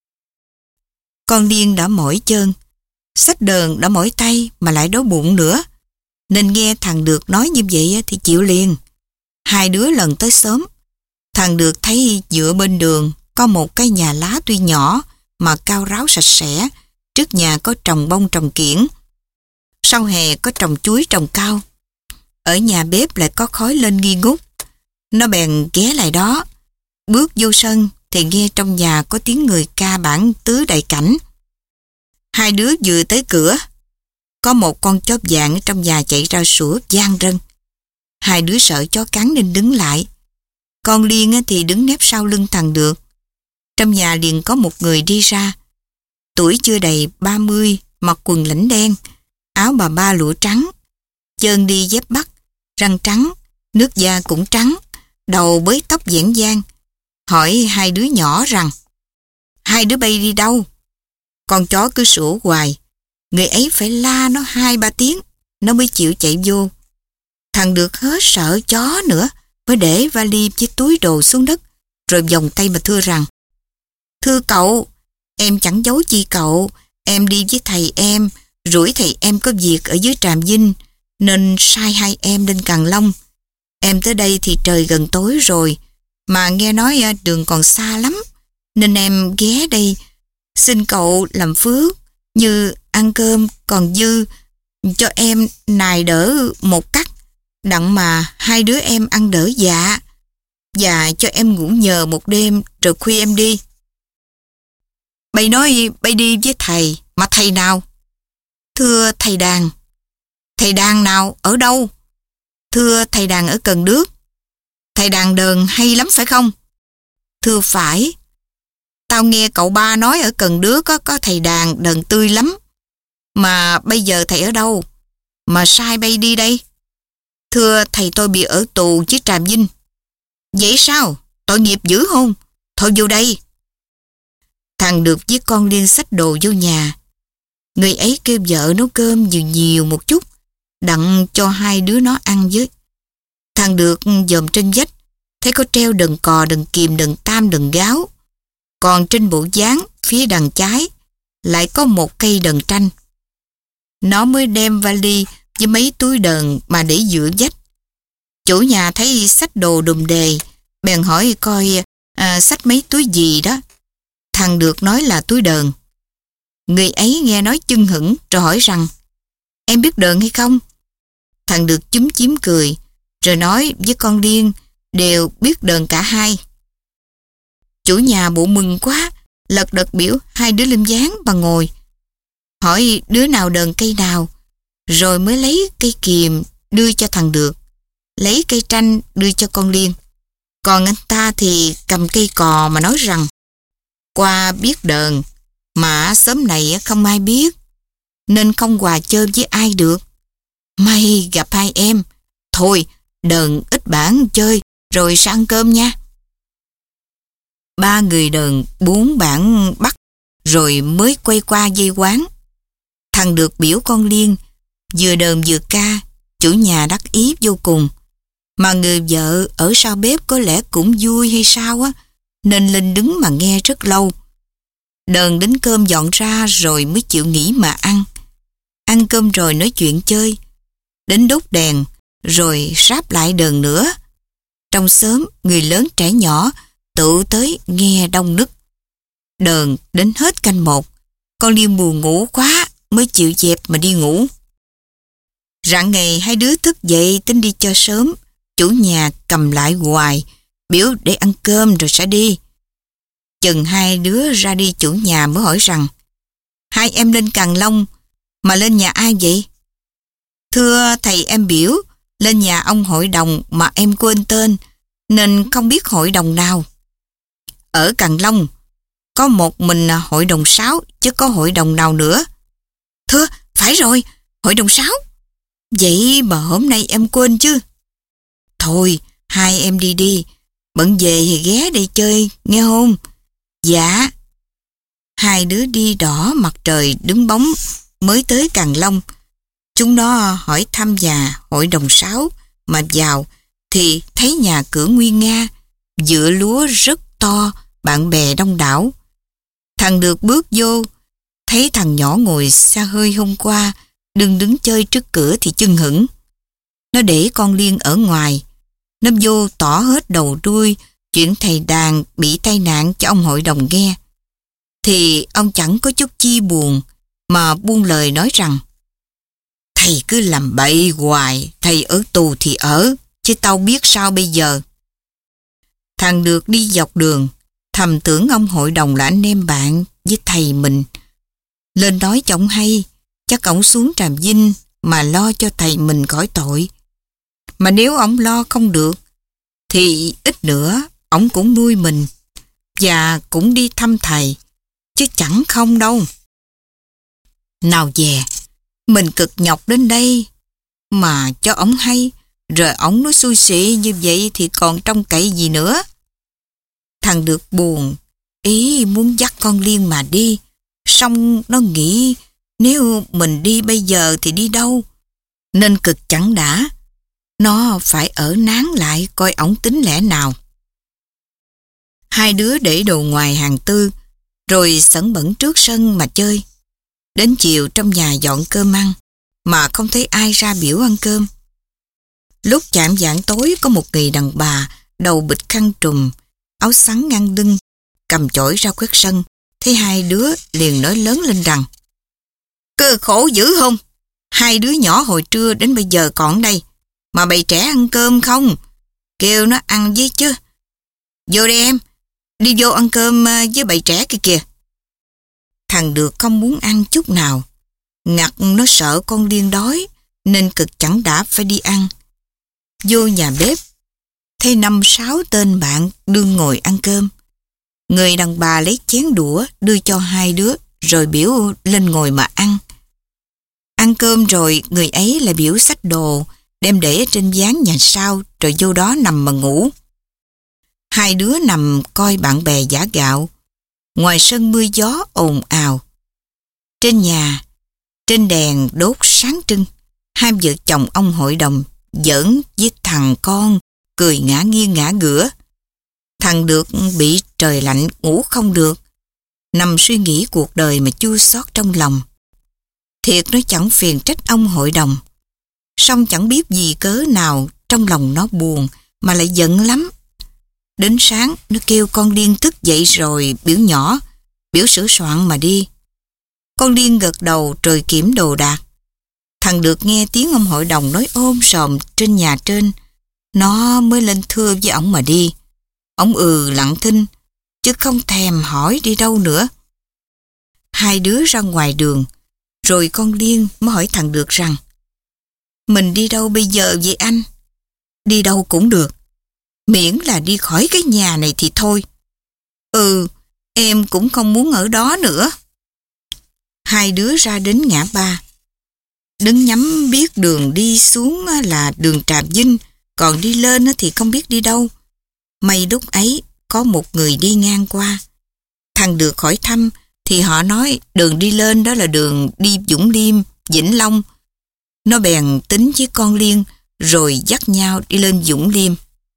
Con Liên đã mỏi chân, xách đờn đã mỏi tay mà lại đói bụng nữa. Nên nghe thằng Được nói như vậy thì chịu liền. Hai đứa lần tới sớm. Thằng Được thấy dựa bên đường có một cái nhà lá tuy nhỏ mà cao ráo sạch sẽ. Trước nhà có trồng bông trồng kiển. Sau hè có trồng chuối trồng cao. Ở nhà bếp lại có khói lên nghi ngút. Nó bèn ghé lại đó. Bước vô sân thì nghe trong nhà có tiếng người ca bản tứ đại cảnh. Hai đứa vừa tới cửa, có một con chó vàng ở trong nhà chạy ra sủa vang rân. Hai đứa sợ chó cắn nên đứng lại. Con Liên thì đứng nép sau lưng thằng Được. Trong nhà liền có một người đi ra. Tuổi chưa đầy ba mươi, mặc quần lãnh đen, áo bà ba lụa trắng, chân đi dép bắt, răng trắng, nước da cũng trắng, đầu bới tóc dẻn dang. Hỏi hai đứa nhỏ rằng: hai đứa bay đi đâu? Con chó cứ sủa hoài. Người ấy phải la nó hai ba tiếng, nó mới chịu chạy vô. Thằng Được hết sợ chó nữa, mới để vali với túi đồ xuống đất, rồi vòng tay mà thưa rằng: thưa cậu, em chẳng giấu chi cậu, em đi với thầy em, rủi thầy em có việc ở dưới Tràm Vinh, nên sai hai em lên Càng Long. Em tới đây thì trời gần tối rồi, mà nghe nói đường còn xa lắm, nên em ghé đây. Xin cậu làm phước, như ăn cơm còn dư, cho em nài đỡ một cắt, đặng mà hai đứa em ăn đỡ dạ, và cho em ngủ nhờ một đêm rồi khuya em đi. Bay nói bay đi với thầy, mà thầy nào? Thưa thầy Đàn. Thầy Đàn nào? Ở đâu? Thưa thầy Đàn ở Cần Đước. Thầy đàn đờn hay lắm phải không? Thưa phải. Tao nghe cậu ba nói ở Cần Đước có, có thầy đàn đờn tươi lắm. Mà bây giờ thầy ở đâu? Mà sai bay đi đây? Thưa thầy tôi bị ở tù chứ Tràm Vinh. Vậy sao? Tội nghiệp dữ không? Thôi vô đây. Thằng Được với con Liên xách đồ vô nhà. Người ấy kêu vợ nấu cơm nhiều nhiều một chút, đặng cho hai đứa nó ăn với. Thằng Được dòm trên vách, thấy có treo đờn cò, đờn kìm, đờn tam, đờn gáo. Còn trên bộ dáng phía đằng trái lại có một cây đờn tranh. Nó mới đem vali với mấy túi đờn mà để giữa vách. Chủ nhà thấy xách đồ đùm đề, bèn hỏi coi à, xách mấy túi gì đó. Thằng Được nói là túi đờn. Người ấy nghe nói chưng hửng rồi hỏi rằng: em biết đờn hay không? Thằng Được chúm chím cười, rồi nói với con Liên đều biết đờn cả hai. Chủ nhà bộ mừng quá, lật đật biểu hai đứa lên ván và ngồi. Hỏi đứa nào đờn cây nào, rồi mới lấy cây kìm đưa cho thằng Được, lấy cây tranh đưa cho con Liên. Còn anh ta thì cầm cây cò mà nói rằng: qua biết đờn, mà xóm này không ai biết, nên không hòa chơi với ai được. May gặp hai em. Thôi, đờn ít bản chơi, rồi sang ăn cơm nha. Ba người đờn bốn bản bắt, rồi mới quay qua dây quán. Thằng Được biểu con Liên, vừa đờn vừa ca, chủ nhà đắc ý vô cùng. Mà người vợ ở sau bếp có lẽ cũng vui hay sao á, nên lên đứng mà nghe rất lâu. Đờn đến cơm dọn ra rồi mới chịu nghỉ mà ăn. Ăn cơm rồi nói chuyện chơi. Đến đốt đèn, rồi ráp lại đờn nữa. Trong xóm, người lớn trẻ nhỏ tự tới nghe đông nức. Đờn đến hết canh một, con Liên buồn ngủ quá mới chịu dẹp mà đi ngủ. Rạng ngày hai đứa thức dậy tính đi cho sớm. Chủ nhà cầm lại hoài, biểu để ăn cơm rồi sẽ đi. Chừng hai đứa ra đi, chủ nhà mới hỏi rằng: hai em lên Càng Long, mà lên nhà ai vậy? Thưa thầy em biểu lên nhà ông hội đồng mà em quên tên, nên không biết hội đồng nào. Ở Càng Long có một mình hội đồng sáu, chứ có hội đồng nào nữa. Thưa, phải rồi, hội đồng sáu. Vậy mà hôm nay em quên chứ. Thôi, hai em đi đi, bận về thì ghé đây chơi, nghe không? Dạ. Hai đứa đi đỏ mặt trời đứng bóng mới tới Càng Long. Chúng nó hỏi thăm nhà hội đồng sáu, mà vào thì thấy nhà cửa nguy nga, vựa lúa rất to, bạn bè đông đảo. Thằng được bước vô, thấy thằng nhỏ ngồi xa hơi hôm qua, đừng đứng chơi trước cửa thì chưng hửng. Nó để con Liên ở ngoài. Nó vô tỏ hết đầu đuôi chuyện thầy đàn bị tai nạn cho ông hội đồng nghe. Thì ông chẳng có chút chi buồn, mà buông lời nói rằng: thầy cứ làm bậy hoài, thầy ở tù thì ở, chứ tao biết sao bây giờ. Thằng được đi dọc đường, thầm tưởng ông hội đồng là anh em bạn với thầy mình. Lên nói cho ông hay, chắc ổng xuống Tràm Vinh mà lo cho thầy mình khỏi tội. Mà nếu ổng lo không được, thì ít nữa ổng cũng nuôi mình, và cũng đi thăm thầy, chứ chẳng không đâu. Nào dè, mình cực nhọc đến đây, mà cho ổng hay, rồi ổng nói xui xị như vậy thì còn trông cậy gì nữa. Thằng được buồn, ý muốn dắt con Liên mà đi, xong nó nghĩ nếu mình đi bây giờ thì đi đâu, nên cực chẳng đã. Nó phải ở nán lại coi ổng tính lẽ nào. Hai đứa để đồ ngoài hàng tư, rồi sẵn bẩn trước sân mà chơi. Đến chiều trong nhà dọn cơm ăn, mà không thấy ai ra biểu ăn cơm. Lúc chạm vạng tối có một người đàn bà, đầu bịch khăn trùm, áo xắn ngang lưng, cầm chổi ra quét sân. Thấy hai đứa liền nói lớn lên rằng: cơ khổ dữ không? Hai đứa nhỏ hồi trưa đến bây giờ còn đây, mà bầy trẻ ăn cơm không? Kêu nó ăn với chứ. Vô đây em, đi vô ăn cơm với bầy trẻ kia kìa. Thằng được không muốn ăn chút nào. Ngặt nó sợ con Liên đói, nên cực chẳng đã phải đi ăn. Vô nhà bếp, thấy năm sáu tên bạn đương ngồi ăn cơm. Người đàn bà lấy chén đũa đưa cho hai đứa, rồi biểu lên ngồi mà ăn. Ăn cơm rồi người ấy lại biểu xách đồ, đem để trên ván nhà sau, rồi vô đó nằm mà ngủ. Hai đứa nằm coi bạn bè giã gạo. Ngoài sân mưa gió ồn ào. Trên nhà, trên đèn đốt sáng trưng, hai vợ chồng ông hội đồng giỡn với thằng con, cười ngã nghiêng ngã ngửa. Thằng được bị trời lạnh ngủ không được, nằm suy nghĩ cuộc đời mà chua xót trong lòng. Thiệt nó chẳng phiền trách ông hội đồng, song chẳng biết vì cớ nào trong lòng nó buồn mà lại giận lắm. Đến sáng nó kêu con Liên thức dậy rồi biểu nhỏ, biểu sửa soạn mà đi. Con Liên gật đầu rồi kiểm đồ đạc. Thằng được nghe tiếng ông hội đồng nói ôm sòm trên nhà trên, nó mới lên thưa với ổng mà đi. Ổng ừ lặng thinh, chứ không thèm hỏi đi đâu nữa. Hai đứa ra ngoài đường, rồi con Liên mới hỏi thằng được rằng: mình đi đâu bây giờ vậy anh? Đi đâu cũng được, miễn là đi khỏi cái nhà này thì thôi. Ừ, em cũng không muốn ở đó nữa. Hai đứa ra đến ngã ba. Đứng nhắm biết đường đi xuống là đường Tràm Vinh, còn đi lên thì không biết đi đâu. May lúc ấy có một người đi ngang qua. Thằng được hỏi thăm thì họ nói đường đi lên đó là đường đi Vũng Liêm, Vĩnh Long. Nó bèn tính với con Liên rồi dắt nhau đi lên Vũng Liêm.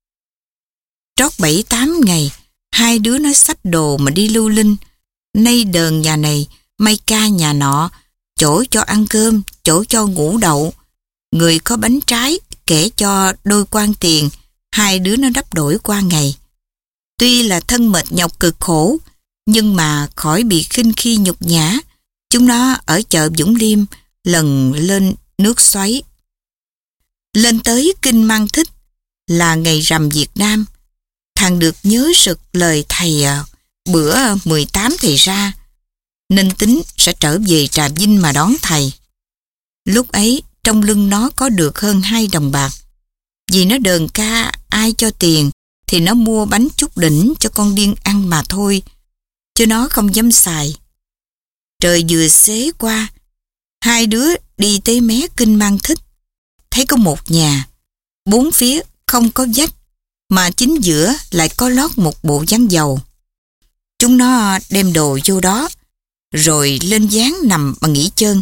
Trót bảy tám ngày, hai đứa nó xách đồ mà đi lưu linh. Nay đờn nhà này, may ca nhà nọ, chỗ cho ăn cơm, chỗ cho ngủ đậu. Người có bánh trái, kẻ cho đôi quan tiền, hai đứa nó đắp đổi qua ngày. Tuy là thân mệt nhọc cực khổ, nhưng mà khỏi bị khinh khi nhục nhã. Chúng nó ở chợ Vũng Liêm lần lên nước xoáy. Lên tới Kinh Mang Thích là ngày rằm Việt Nam. Thằng được nhớ sực lời thầy à, bữa mười tám thầy ra, nên tính sẽ trở về Trà Vinh mà đón thầy. Lúc ấy trong lưng nó có được hơn hai đồng bạc. Vì nó đờn ca ai cho tiền thì nó mua bánh chút đỉnh cho con Liên ăn mà thôi, chứ nó không dám xài. Trời vừa xế qua, hai đứa đi tới mé Kinh Mang Thích, thấy có một nhà, bốn phía không có vách, mà chính giữa lại có lót một bộ ván dầu. Chúng nó đem đồ vô đó, rồi lên ván nằm mà nghỉ chân.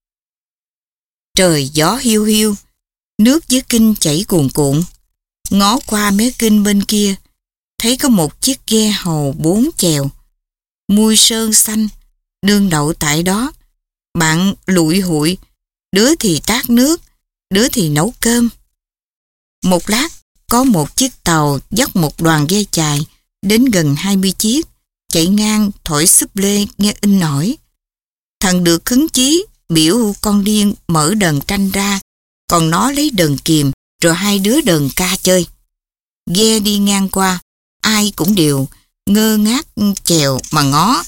Trời gió hiu hiu, nước dưới kinh chảy cuồn cuộn. Ngó qua mé kinh bên kia, thấy có một chiếc ghe hầu bốn chèo, mui sơn xanh, đương đậu tại đó. Bạn lụi hụi, đứa thì tát nước, đứa thì nấu cơm. Một lát, có một chiếc tàu dắt một đoàn ghe chài đến gần hai mươi chiếc, chạy ngang thổi súp lê nghe in nổi. Thằng được hứng chí biểu con điên mở đờn tranh ra, còn nó lấy đờn kìm rồi hai đứa đờn ca chơi. Ghe đi ngang qua, ai cũng đều ngơ ngác chèo mà ngó.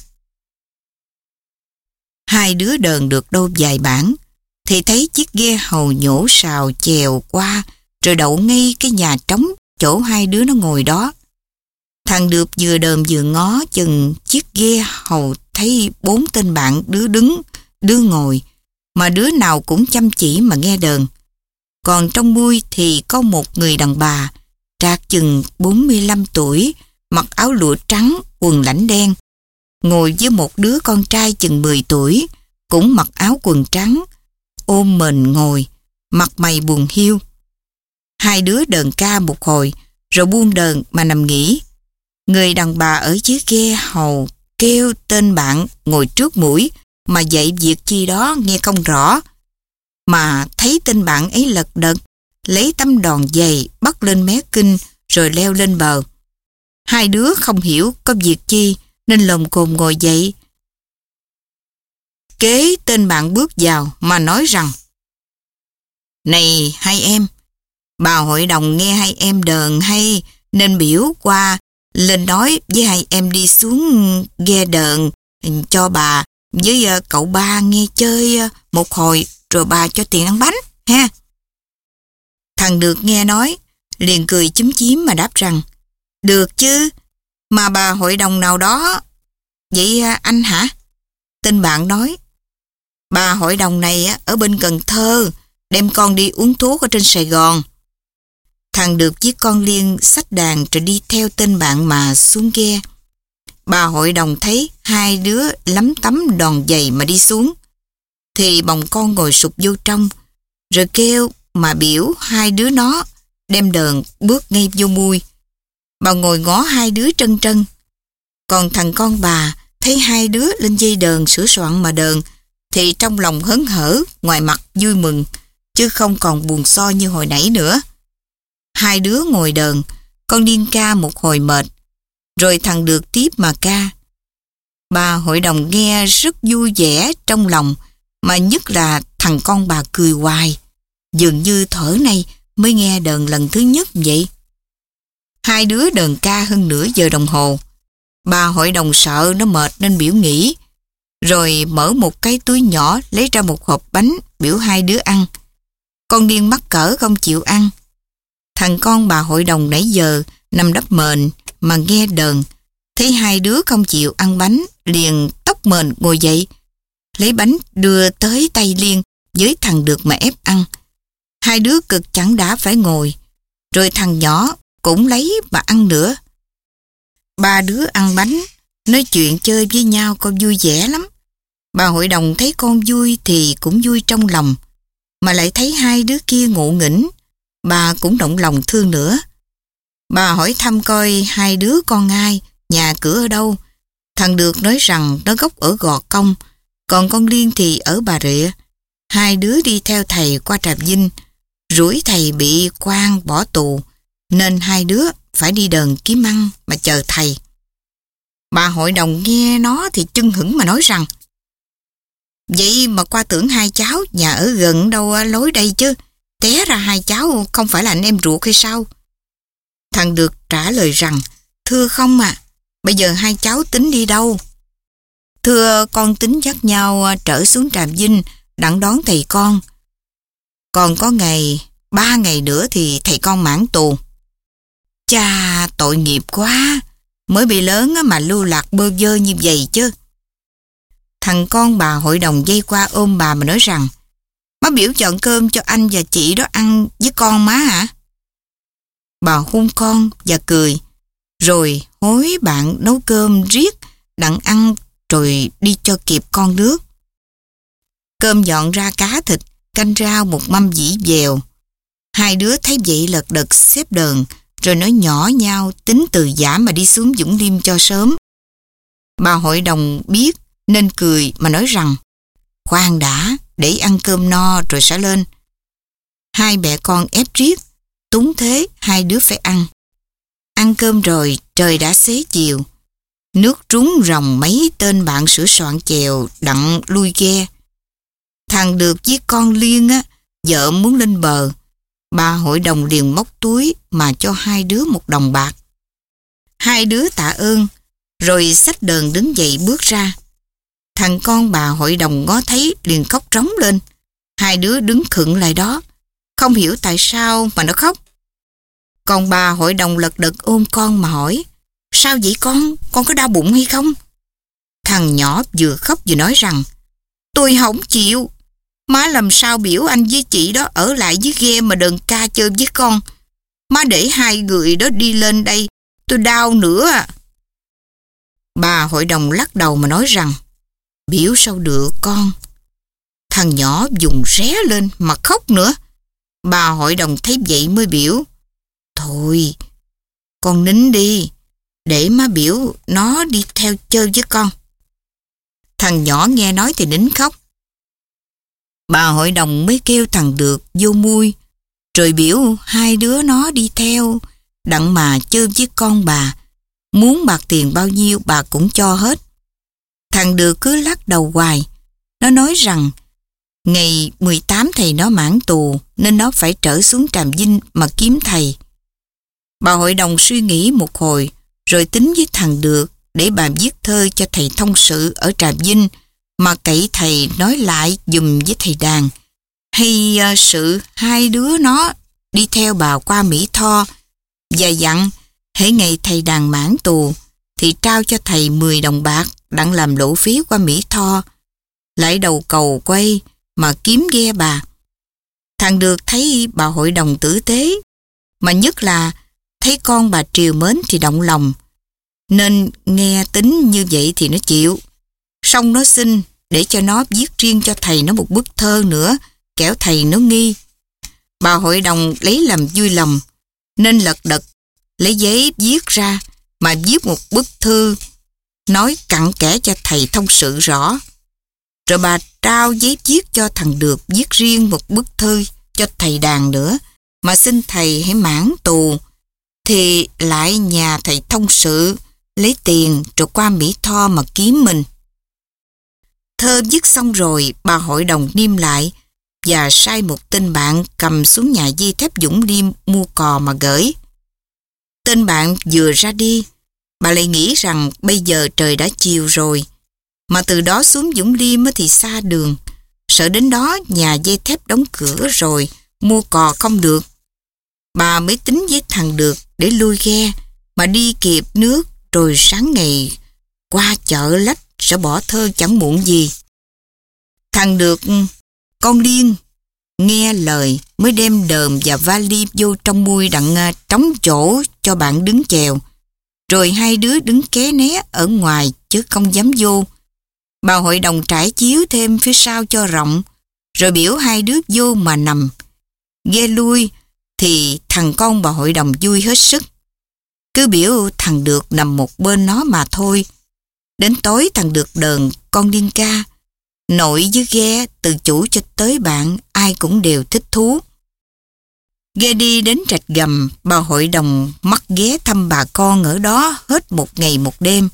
Hai đứa đờn được đâu vài bản, thì thấy chiếc ghe hầu nhổ sào chèo qua rồi đậu ngay cái nhà trống chỗ hai đứa nó ngồi đó. Thằng được vừa đờm vừa ngó chừng chiếc ghe hầu thấy bốn tên bạn, đứa đứng, đứa ngồi, mà đứa nào cũng chăm chỉ mà nghe đờn. Còn trong mui thì có một người đàn bà, trạc chừng bốn mươi lăm tuổi, mặc áo lụa trắng, quần lãnh đen, ngồi với một đứa con trai chừng mười tuổi, cũng mặc áo quần trắng, ôm mền ngồi, mặt mày buồn hiu. Hai đứa đờn ca một hồi, rồi buông đờn mà nằm nghỉ. Người đàn bà ở dưới ghe hầu kêu tên bạn ngồi trước mũi, mà dạy việc chi đó nghe không rõ. Mà thấy tên bạn ấy lật đật, lấy tấm đòn giày bắt lên mé kinh rồi leo lên bờ. Hai đứa không hiểu có việc chi nên lồm cồm ngồi dậy. Kế tên bạn bước vào mà nói rằng: "Này hai em, bà hội đồng nghe hai em đờn hay nên biểu qua lên nói với hai em đi xuống ghe đờn cho bà với cậu ba nghe chơi một hồi rồi bà cho tiền ăn bánh ha." Thằng được nghe nói liền cười chúm chím mà đáp rằng: "Được chứ, mà bà hội đồng nào đó vậy anh hả?" Tên bạn nói: "Bà hội đồng này ở bên Cần Thơ, đem con đi uống thuốc ở trên Sài Gòn." Thằng được với con Liên xách đàn rồi đi theo tên bạn mà xuống ghe. Bà hội đồng thấy hai đứa lắm tấm đòn giày mà đi xuống, thì bồng con ngồi sụp vô trong, rồi kêu mà biểu hai đứa nó đem đờn bước ngay vô mui. Bà ngồi ngó hai đứa trân trân. Còn thằng con bà thấy hai đứa lên dây đờn sửa soạn mà đờn, thì trong lòng hớn hở, ngoài mặt vui mừng, chứ không còn buồn so như hồi nãy nữa. Hai đứa ngồi đờn, con điên ca một hồi mệt, rồi thằng được tiếp mà ca. Bà hội đồng nghe rất vui vẻ trong lòng, mà nhất là thằng con bà cười hoài, dường như thở này mới nghe đờn lần thứ nhất vậy. Hai đứa đờn ca hơn nửa giờ đồng hồ. Bà hội đồng sợ nó mệt nên biểu nghỉ, rồi mở một cái túi nhỏ lấy ra một hộp bánh biểu hai đứa ăn. Con điên mắc cỡ không chịu ăn. Thằng con bà hội đồng nãy giờ nằm đắp mền mà nghe đờn, thấy hai đứa không chịu ăn bánh, liền tóc mền ngồi dậy, lấy bánh đưa tới tay Liên với thằng được mà ép ăn. Hai đứa cực chẳng đã phải ngồi, rồi thằng nhỏ cũng lấy mà ăn nữa. Ba đứa ăn bánh, nói chuyện chơi với nhau con vui vẻ lắm. Bà hội đồng thấy con vui thì cũng vui trong lòng, mà lại thấy hai đứa kia ngộ nghĩnh, bà cũng động lòng thương nữa. Bà hỏi thăm coi hai đứa con ai, nhà cửa ở đâu. Thằng được nói rằng nó gốc ở Gò Công, còn con Liên thì ở Bà Rịa. Hai đứa đi theo thầy qua Trà Vinh, rủi thầy bị quan bỏ tù, nên hai đứa phải đi đờn kiếm ăn mà chờ thầy. Bà hội đồng nghe nó thì chưng hửng mà nói rằng: "Vậy mà qua tưởng hai cháu nhà ở gần đâu lối đây chứ, té ra hai cháu không phải là anh em ruột hay sao?" Thằng được trả lời rằng: "Thưa không à, bây giờ hai cháu tính đi đâu?" "Thưa con tính dắt nhau trở xuống Trà Vinh đặng đón thầy con. Còn có ngày, ba ngày nữa thì thầy con mãn tù." "Chà, tội nghiệp quá, mới bị lớn mà lưu lạc bơ vơ như vậy chứ." Thằng con bà hội đồng dây qua ôm bà mà nói rằng: "Má biểu chọn cơm cho anh và chị đó ăn với con má hả?" Bà hôn con và cười, rồi hối bạn nấu cơm riết đặng ăn rồi đi cho kịp con nước. Cơm dọn ra cá thịt, canh rau một mâm dĩ dèo. Hai đứa thấy vậy lật đật xếp đờn, rồi nói nhỏ nhau tính từ giả mà đi xuống Vũng Liêm cho sớm. Bà hội đồng biết nên cười mà nói rằng khoan đã, để ăn cơm no rồi sẽ lên. Hai mẹ con ép riết, túng thế hai đứa phải ăn. Ăn cơm rồi trời đã xế chiều. Nước trúng ròng mấy tên bạn sửa soạn chèo đặng lui ghe. Thằng được với con Liên á, vợ muốn lên bờ. Bà hội đồng liền móc túi mà cho hai đứa một đồng bạc. Hai đứa tạ ơn, rồi xách đờn đứng dậy bước ra. Thằng con bà hội đồng ngó thấy liền khóc rống lên. Hai đứa đứng khựng lại đó, không hiểu tại sao mà nó khóc. Còn bà hội đồng lật đật ôm con mà hỏi, sao vậy con, con có đau bụng hay không? Thằng nhỏ vừa khóc vừa nói rằng, tôi không chịu. Má làm sao biểu anh với chị đó ở lại dưới ghe mà đờn ca chơi với con. Má để hai người đó đi lên đây, tôi đau nữa à. Bà hội đồng lắc đầu mà nói rằng, biểu sao được con. Thằng nhỏ dùng ré lên mà khóc nữa. Bà hội đồng thấy vậy mới biểu, thôi, con nín đi, để má biểu nó đi theo chơi với con. Thằng nhỏ nghe nói thì nín khóc. Bà hội đồng mới kêu thằng được vô mui, rồi biểu hai đứa nó đi theo, đặng mà chơi với con bà. Muốn bạc tiền bao nhiêu bà cũng cho hết. Thằng được cứ lắc đầu hoài. Nó nói rằng ngày mười tám thầy nó mãn tù nên nó phải trở xuống Tràm Vinh mà kiếm thầy. Bà hội đồng suy nghĩ một hồi rồi tính với thằng được để bà viết thơ cho thầy thông sự ở Tràm Vinh mà cậy thầy nói lại dùm với thầy Đàn, hay uh, sự hai đứa nó đi theo bà qua Mỹ Tho, và dặn hễ ngày thầy Đàn mãn tù thì trao cho thầy mười đồng bạc đặng làm lộ phí qua Mỹ Tho, lại đầu cầu quay mà kiếm ghe bà. Thằng được thấy bà hội đồng tử tế, mà nhất là thấy con bà triều mến thì động lòng, nên nghe tính như vậy thì nó chịu. Xong nó xin để cho nó viết riêng cho thầy nó một bức thơ nữa, kẻo thầy nó nghi. Bà hội đồng lấy làm vui lòng, nên lật đật lấy giấy viết ra mà viết một bức thư nói cặn kẽ cho thầy thông sự rõ. Rồi bà trao giấy viết cho thằng được viết riêng một bức thư cho thầy Đàn nữa, mà xin thầy hãy mãn tù thì lại nhà thầy thông sự lấy tiền rồi qua Mỹ Tho mà kiếm mình. Thơ viết xong rồi, bà hội đồng niêm lại và sai một tên bạn cầm xuống nhà dây thép Vũng Liêm mua cò mà gửi. Tên bạn vừa ra đi, bà lại nghĩ rằng bây giờ trời đã chiều rồi, mà từ đó xuống Vũng Liêm thì xa đường, sợ đến đó nhà dây thép đóng cửa rồi mua cò không được. Bà mới tính với thằng được để lui ghe mà đi kịp nước, rồi sáng ngày qua chợ lách sẽ bỏ thơ chẳng muộn gì. Thằng được con Liên nghe lời mới đem đờm và vali vô trong mui đặng trống chỗ cho bạn đứng chèo, rồi hai đứa đứng ké né ở ngoài chứ không dám vô. Bà hội đồng trải chiếu thêm phía sau cho rộng, rồi biểu hai đứa vô mà nằm. Ghe lui thì thằng con bà hội đồng vui hết sức, cứ biểu thằng được nằm một bên nó mà thôi. Đến tối thằng được đờn con Liên ca, nội với ghe từ chủ cho tới bạn ai cũng đều thích thú. Ghe đi đến Rạch Gầm, bà hội đồng mắc ghé thăm bà con ở đó hết một ngày một đêm.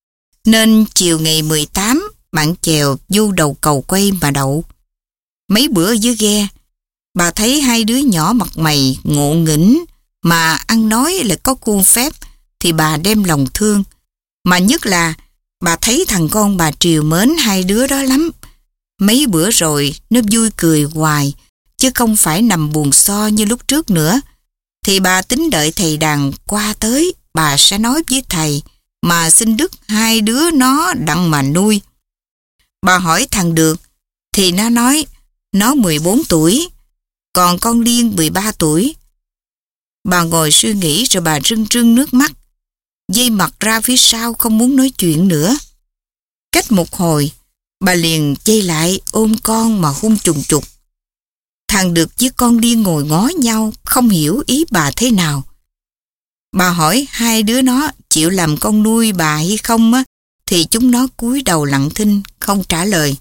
Nên chiều ngày mười tám, bạn chèo vô đầu cầu quay mà đậu. Mấy bữa dưới ghe, bà thấy hai đứa nhỏ mặt mày ngộ nghĩnh mà ăn nói lại có khuôn phép thì bà đem lòng thương. Mà nhất là bà thấy thằng con bà triều mến hai đứa đó lắm. Mấy bữa rồi nó vui cười hoài, chứ không phải nằm buồn so như lúc trước nữa. Thì bà tính đợi thầy Đàn qua tới, bà sẽ nói với thầy mà xin đức hai đứa nó đặng mà nuôi. Bà hỏi thằng được thì nó nói nó mười bốn tuổi, còn con Liên mười ba tuổi. Bà ngồi suy nghĩ rồi bà rưng rưng nước mắt, dây mặt ra phía sau không muốn nói chuyện nữa. Cách một hồi, bà liền dây lại ôm con mà hung trùng trục. Thằng được với con Liên ngồi ngó nhau, không hiểu ý bà thế nào. Bà hỏi hai đứa nó chịu làm con nuôi bà hay không á, thì chúng nó cúi đầu lặng thinh, không trả lời.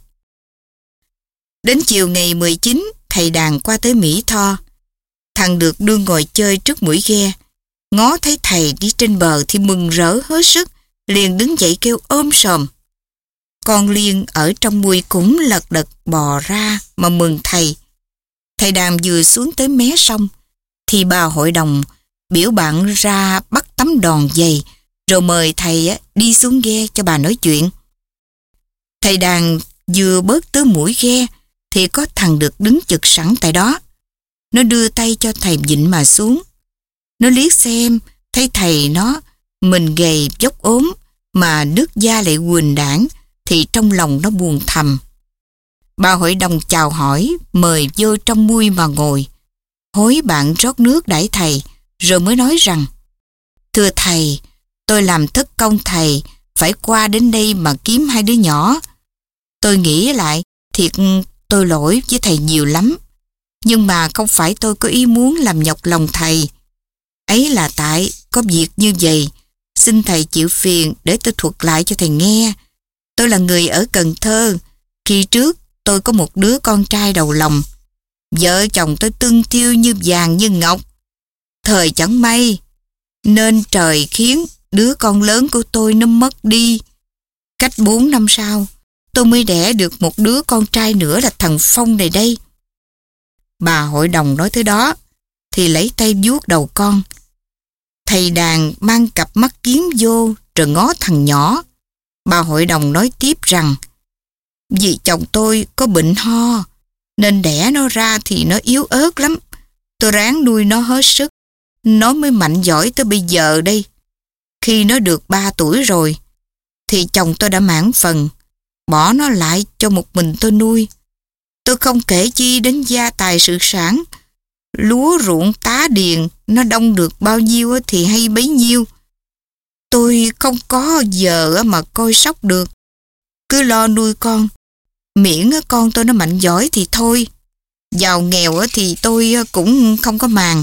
Đến chiều ngày mười chín, thầy Đàn qua tới Mỹ Tho. Thằng Được đương ngồi chơi trước mũi ghe. Ngó thấy thầy đi trên bờ thì mừng rỡ hết sức, liền đứng dậy kêu ôm sòm. Con Liên ở trong mui cũng lật đật bò ra mà mừng thầy. Thầy Đàn vừa xuống tới mé sông, thì bà hội đồng biểu bạn ra bắt tấm đòn giày, rồi mời thầy đi xuống ghe cho bà nói chuyện. Thầy Đàn vừa bớt tới mũi ghe, thì có thằng Được đứng chực sẵn tại đó. Nó đưa tay cho thầy vịn mà xuống. Nó liếc xem, thấy thầy nó, mình gầy dốc ốm, mà nước da lại quỳnh đảng, thì trong lòng nó buồn thầm. Bà hội đồng chào hỏi, mời vô trong mui mà ngồi. Hối bạn rót nước đãi thầy, rồi mới nói rằng: Thưa thầy, tôi làm thất công thầy, phải qua đến đây mà kiếm hai đứa nhỏ. Tôi nghĩ lại, thiệt tôi lỗi với thầy nhiều lắm. Nhưng mà không phải tôi có ý muốn làm nhọc lòng thầy. Ấy là tại có việc như vậy. Xin thầy chịu phiền để tôi thuật lại cho thầy nghe. Tôi là người ở Cần Thơ. Khi trước tôi có một đứa con trai đầu lòng. Vợ chồng tôi tưng tiêu như vàng như ngọc. Thời chẳng may, nên trời khiến đứa con lớn của tôi nó mất đi. Cách bốn năm sau, tôi mới đẻ được một đứa con trai nữa là thằng Phong này đây. Bà hội đồng nói tới đó, thì lấy tay vuốt đầu con. Thầy Đàn mang cặp mắt kiến vô, rồi ngó thằng nhỏ. Bà hội đồng nói tiếp rằng: Vì chồng tôi có bệnh ho, nên đẻ nó ra thì nó yếu ớt lắm. Tôi ráng nuôi nó hết sức, nó mới mạnh giỏi tới bây giờ đây. Khi nó được ba tuổi rồi, thì chồng tôi đã mãn phần, bỏ nó lại cho một mình tôi nuôi. Tôi không kể chi đến gia tài sự sản. Lúa ruộng tá điền nó đông được bao nhiêu thì hay bấy nhiêu. Tôi không có giờ mà coi sóc được. Cứ lo nuôi con, miễn con tôi nó mạnh giỏi thì thôi. Giàu nghèo thì tôi cũng không có màng.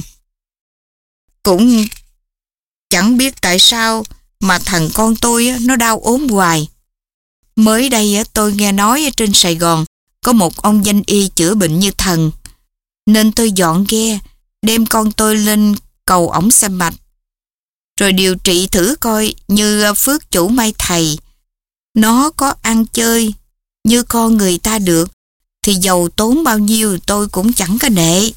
Cũng chẳng biết tại sao mà thằng con tôi nó đau ốm hoài. Mới đây tôi nghe nói trên Sài Gòn có một ông danh y chữa bệnh như thần, nên tôi dọn ghe đem con tôi lên cầu ổng xem mạch, rồi điều trị thử coi như phước chủ may thầy. Nó có ăn chơi như con người ta được, thì giàu tốn bao nhiêu tôi cũng chẳng có nệ.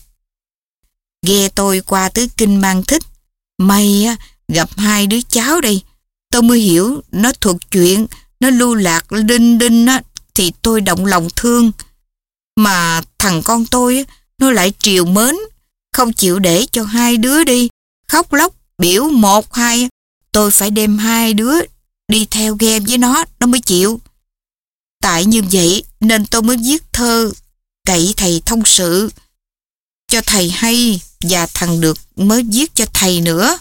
Ghe tôi qua tứ Kinh Mang Thích, may gặp hai đứa cháu đây. Tôi mới hiểu nó thuật chuyện, nó lưu lạc đinh đinh á, thì tôi động lòng thương. Mà thằng con tôi nó lại triều mến, không chịu để cho hai đứa đi, khóc lóc biểu một hai, tôi phải đem hai đứa đi theo ghe với nó, nó mới chịu. Tại như vậy nên tôi mới viết thơ cậy thầy thông sự cho thầy hay, và thằng Được mới viết cho thầy nữa.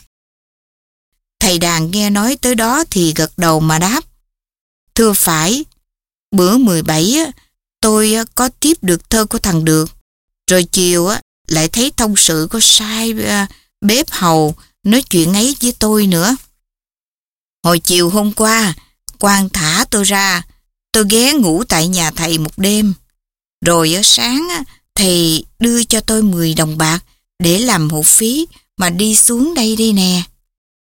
Thầy Đàn nghe nói tới đó thì gật đầu mà đáp: Thưa phải, bữa mười bảy tôi có tiếp được thơ của thằng Được, rồi chiều lại thấy thông sự có sai bếp hầu nói chuyện ấy với tôi nữa. Hồi chiều hôm qua, quan thả tôi ra, tôi ghé ngủ tại nhà thầy một đêm. Rồi sáng thầy đưa cho tôi mười đồng bạc để làm hộ phí mà đi xuống đây đây nè.